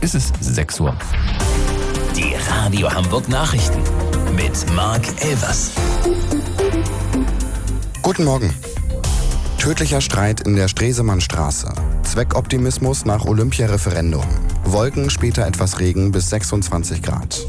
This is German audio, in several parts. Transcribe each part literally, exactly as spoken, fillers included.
ist es sechs Uhr. Die Radio Hamburg Nachrichten mit Marc Elvers. Guten Morgen. Tödlicher Streit in der Stresemannstraße. Zweckoptimismus nach Olympia-Referendum. Wolken, später etwas Regen bis sechsundzwanzig Grad.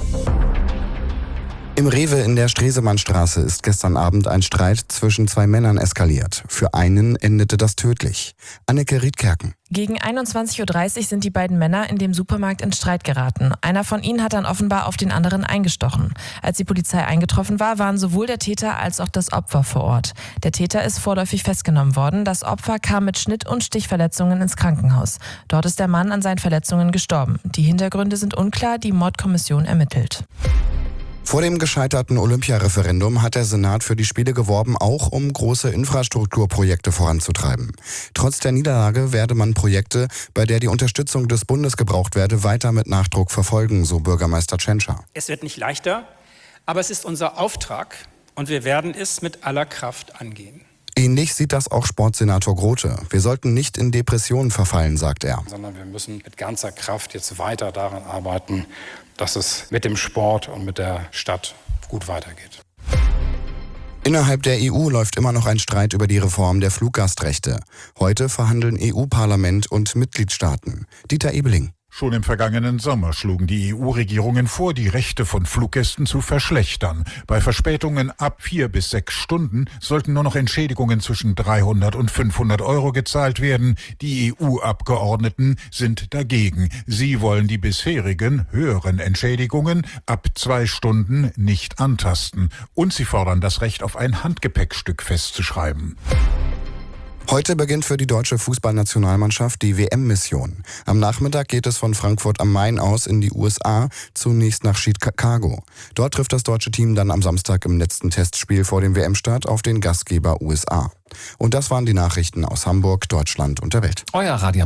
Im Rewe in der Stresemannstraße ist gestern Abend ein Streit zwischen zwei Männern eskaliert. Für einen endete das tödlich. Anneke Riedkerken. Gegen einundzwanzig Uhr dreißig sind die beiden Männer in dem Supermarkt in Streit geraten. Einer von ihnen hat dann offenbar auf den anderen eingestochen. Als die Polizei eingetroffen war, waren sowohl der Täter als auch das Opfer vor Ort. Der Täter ist vorläufig festgenommen worden. Das Opfer kam mit Schnitt- und Stichverletzungen ins Krankenhaus. Dort ist der Mann an seinen Verletzungen gestorben. Die Hintergründe sind unklar, die Mordkommission ermittelt. Vor dem gescheiterten Olympia-Referendum hat der Senat für die Spiele geworben, auch um große Infrastrukturprojekte voranzutreiben. Trotz der Niederlage werde man Projekte, bei der die Unterstützung des Bundes gebraucht werde, weiter mit Nachdruck verfolgen, so Bürgermeister Tschentscher. Es wird nicht leichter, aber es ist unser Auftrag und wir werden es mit aller Kraft angehen. Ähnlich sieht das auch Sportsenator Grote. Wir sollten nicht in Depressionen verfallen, sagt er. Sondern wir müssen mit ganzer Kraft jetzt weiter daran arbeiten, dass es mit dem Sport und mit der Stadt gut weitergeht. Innerhalb der E U läuft immer noch ein Streit über die Reform der Fluggastrechte. Heute verhandeln E U-Parlament und Mitgliedstaaten. Dieter Ebeling. Schon im vergangenen Sommer schlugen die E U-Regierungen vor, die Rechte von Fluggästen zu verschlechtern. Bei Verspätungen ab vier bis sechs Stunden sollten nur noch Entschädigungen zwischen dreihundert und fünfhundert Euro gezahlt werden. Die E U-Abgeordneten sind dagegen. Sie wollen die bisherigen höheren Entschädigungen ab zwei Stunden nicht antasten. Und sie fordern das Recht auf ein Handgepäckstück festzuschreiben. Heute beginnt für die deutsche Fußballnationalmannschaft die W M-Mission. Am Nachmittag geht es von Frankfurt am Main aus in die U S A, zunächst nach Chicago. Dort trifft das deutsche Team dann am Samstag im letzten Testspiel vor dem W M-Start auf den Gastgeber U S A. Und das waren die Nachrichten aus Hamburg, Deutschland und der Welt. Euer Radio